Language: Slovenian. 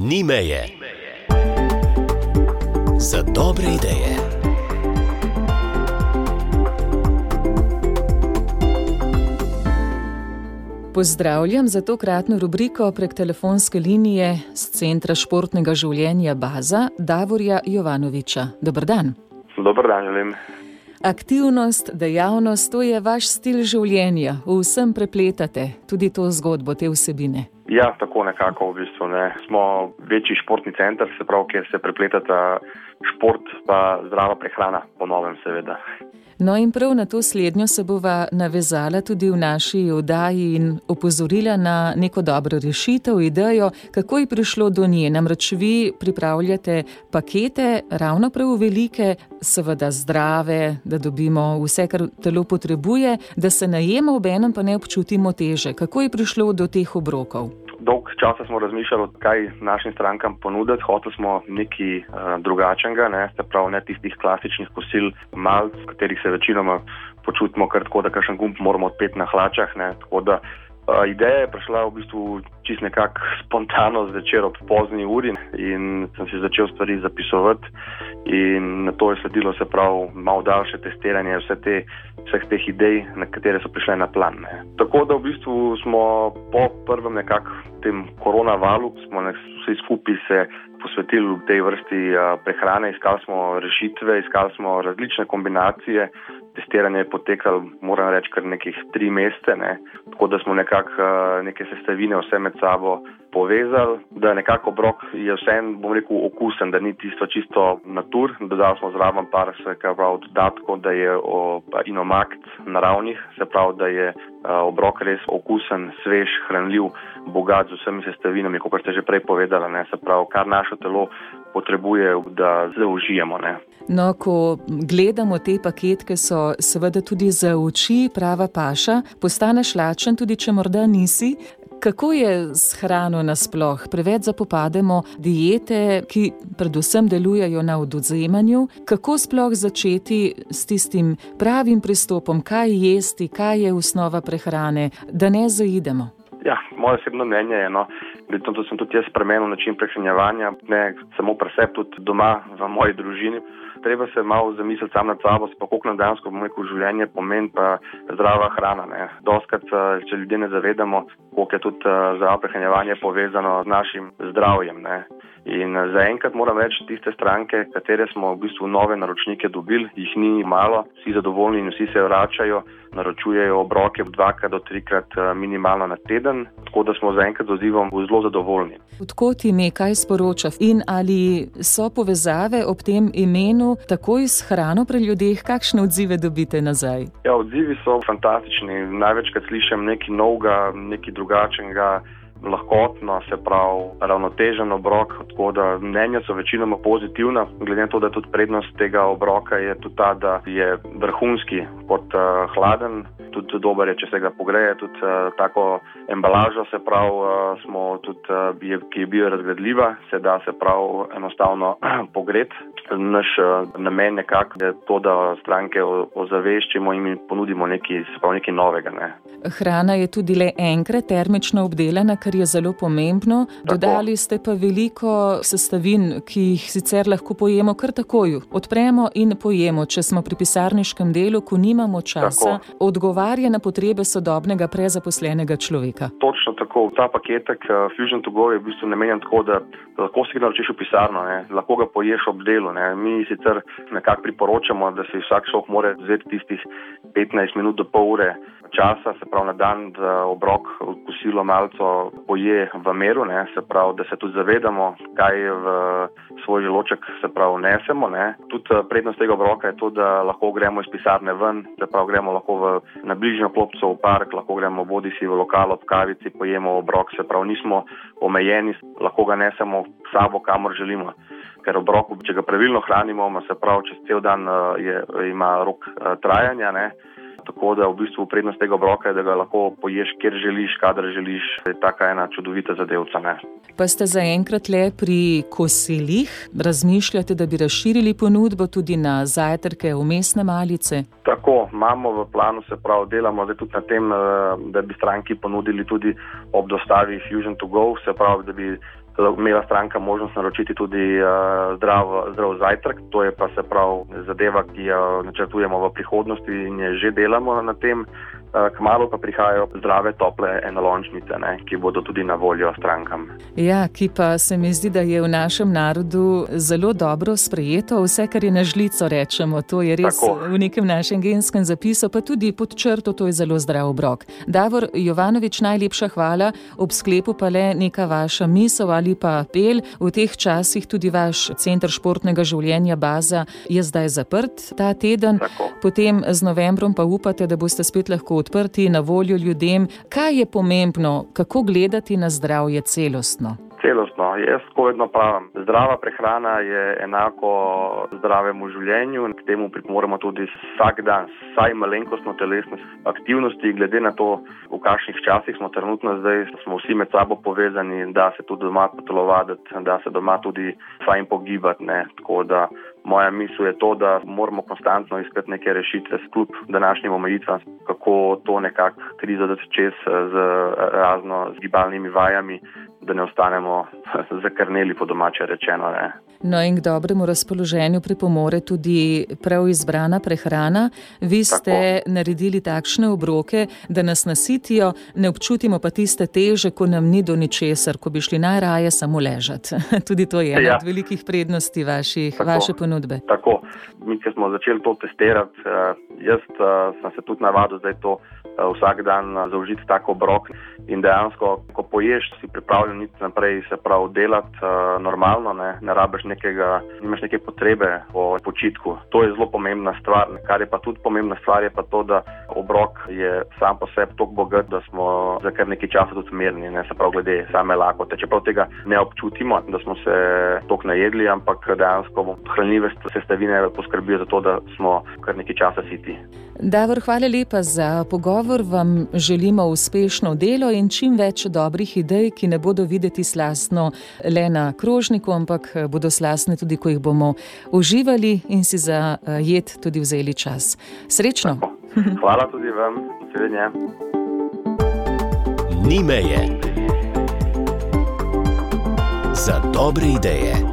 Ni meje. Za dobre ideje. Pozdravljam za tokratno rubriko prek telefonske linije z Centra športnega življenja Baza Davorja Jovanoviča. Dober dan. Dober dan, želim. Aktivnost, dejavnost, to je vaš stil življenja. Vsem prepletate tudi to zgodbo, te vsebine. Ja, tako nekako v bistvu. Smo večji športni center, se pravi, kjer se prepletata šport pa zdrava prehrana, po novem seveda. No in prav na to slednjo se bova navezala tudi v naši oddaji in opozorila na neko dobro rešitev, idejo, kako je prišlo do nje. Namreč vi pripravljate pakete, ravno prav velike, seveda zdrave, da dobimo vse, kar telo potrebuje, da se najemo, obenem pa ne občutimo teže. Kako je prišlo do teh obrokov? Dolg časa smo razmišljali, kaj našim strankam ponuditi. Hoteli smo nekaj drugačnega, se pravi ne tistih klasičnih kosil malc, v katerih se večinoma počutimo kar tako, da kakšen gumb moramo odpeti na hlačah. Tako da ideja je prišla v bistvu čisto nekako spontano zvečer ob pozni uri in sem si začel stvari zapisovati in na to je sledilo se pravi malo daljše testiranje vseh teh idej, na katere so prišle na plan. Tako da v bistvu smo po prvem nekako tem koronavalu smo vsi skupaj se posvetili v tej vrsti prehrane, iskali smo rešitve, iskali smo različne kombinacije. Testiranje je potekalo, moram reči, kar nekih 3 mesece, tako da smo nekako neke sestavine vse med sabo povezali, da nekako obrok je vseeno, bom rekel, okusen, da ni čisto natur. Dodali smo zraven par dodatkov, da je inomakt naravnih, se pravi, da je obrok res okusen, svež, hranljiv, bogat z vsemi sestavinami, kot ste že prej povedali, se pravi, kar naše telo potrebuje, da zaužijemo. No, ko gledamo te paketke, so seveda tudi za oči prava paša. Postaneš lačen, tudi če morda nisi. Kako je s hrano nasploh? Preveč zapopademo diete, ki predvsem delujejo na odvzemanju. Kako sploh začeti s tistim pravim pristopom, kaj jesti, kaj je osnova prehrane, da ne zaidemo? Ja, moje osebno mnenje je, da sem tudi jaz spremenil način prehranjevanja, ne samo pri sebi, tudi doma v moji družini. Treba se malo zamisliti sam nad sabo, pa koliko nam dejansko življenje pomeni pa zdrava hrana. Dostakrat, če ljudje ne zavedamo, koliko je tudi zdravo prehranjevanje povezano z našim zdravjem. In zaenkrat moram reči, tiste stranke, katere smo v bistvu nove naročnike dobili, jih ni malo, vsi zadovoljni in vsi se vračajo, naročujejo obroke 2 do 3 minimalno na teden, tako da smo zaenkrat z odzivom zelo zadovoljni. Odkot ime, kaj sporoča in ali so povezave ob tem imenu takoj s hrano pri ljudeh, kakšne odzive dobite nazaj? Ja, odzivi so fantastični, največkrat slišim nekaj novega, nekaj drugačnega, lahkotno, se pravi ravnotežen obrok, tako da mnenja so večinoma pozitivna. Glede na to, da tudi prednost tega obroka je tudi ta, da je vrhunski pod hladen, tudi dober je, če se ga pogreje, tudi tako embalažo, se pravi, smo tudi, ki je biorazgradljiva, se da se pravi enostavno pogreti. Naš namen nekako je to, da stranke ozaveščimo in ponudimo nekaj novega. Hrana je tudi le enkrat termično obdelana, kar je zelo pomembno. Dodali ste pa veliko sestavin, ki jih sicer lahko pojemo kar takoj. Odpremo in pojemo, če smo pri pisarniškem delu, ko nimamo časa, odgovarja na potrebe sodobnega prezaposlenega človeka. Točno tako. Ta paketek Fusion to Go je v bistvu namenjen tako, da lahko si ga naročiš v pisarno, lahko ga poješ ob delu. Mi sicer nekako priporočamo, da si vsak šok mora vzeti tistih 15 minut do pol ure časa, se pravi na dan, da obrok kosilo malco poje v meru, se pravi, da se tudi zavedamo, kaj v svoj želoček se pravi nesemo. Tudi prednost tega obroka je to, da lahko gremo iz pisarne ven, se pravi gremo lahko na bližnjo klopco v park, lahko gremo bodisi v lokal ob kavici, pojemo obrok, se pravi nismo omejeni, lahko ga nesemo s sabo, kamor želimo. Ker obrok, če ga pravilno hranimo, se pravi čez cel dan ima rok trajanja, tako da v bistvu prednost tega obroka je, da ga lahko poješ, kjer želiš, kadar želiš. Je taka ena čudovita zadevca. Pa ste zaenkrat le pri kosilih? Razmišljate, da bi razširili ponudbo tudi na zajtrke, vmesne malice? Tako, imamo v planu, se pravi, delamo zdaj tudi na tem, da bi stranki ponudili tudi ob dostavi Fusion to Go, se pravi, da bi imela stranka možnost naročiti tudi zdrav zajtrk. To je pa se prav zadeva, ki jo načrtujemo v prihodnosti in je že delamo na tem. Kmalu pa prihajajo zdrave, tople enolončnice, ki bodo tudi na voljo strankam. Ja, ki pa se mi zdi, da je v našem narodu zelo dobro sprejeto. Vse, kar je na žlico, rečemo, to je res tako. V nekem našem genskem zapisu, pa tudi pod črto, to je zelo zdrav obrok. Davor Jovanovič, najlepša hvala. Ob sklepu pa le neka vaša misel ali pa apel. V teh časih tudi vaš center športnega življenja Baza je zdaj zaprt ta teden. Tako. Potem z novembrom pa upate, da boste spet lahko odprti na voljo ljudem. Kaj je pomembno, kako gledati na zdravje celostno? Celostno. Jaz tako vedno pravim, zdrava prehrana je enako zdravemu življenju in k temu pripomoremo tudi vsak dan, vsaj malenkostno telesne aktivnosti, glede na to, v kakšnih časih smo trenutno zdaj, smo vsi med sabo povezani, da se tudi doma potelovaditi, da se doma tudi fajn pogibati, Tako da moja misel je to, da moramo konstantno iskati neke rešitve kljub današnjim omejitvam, kako to nekako krizo dati čez z razno gibalnimi vajami, da ne ostanemo zakrneli, po domače rečeno. No in k dobremu razpoloženju pripomore tudi prav izbrana prehrana. Vi ste naredili takšne obroke, da nas nasitijo, ne občutimo pa tiste teže, ko nam ni do ničesar, ko bi šli najraje samo ležati. Tudi to je ena od velikih prednosti vaše ponudbe. Tako. Mi, ko smo začeli to testirati, jaz sem se tudi navadil zdaj to vsak dan zaužiti tako obrok in dejansko, ko poješ, si pripravljen niti naprej se prav delati normalno, ne rabiš nimaš neke potrebe po počitku. To je zelo pomembna stvar. Kar je pa tudi pomembna stvar, je pa to, da obrok je sam po sebi toliko bogat, da smo za kar nekaj časa tudi mirni, se prav glede same lakote. Čeprav tega ne občutimo, da smo se toliko najedli, ampak dejansko hranljive sestavine poskrbijo za to, da smo kar nekaj časa siti. Davor, hvala lepa za pogovor. Vam želimo uspešno delo in čim več dobrih idej, ki ne bodo videti slastno le na krožniku, ampak bodo slastne tudi, ko jih bomo uživali in si za jed tudi vzeli čas. Srečno! Tako. Hvala tudi vam. Naslednje. Ni meje. Za dobre ideje.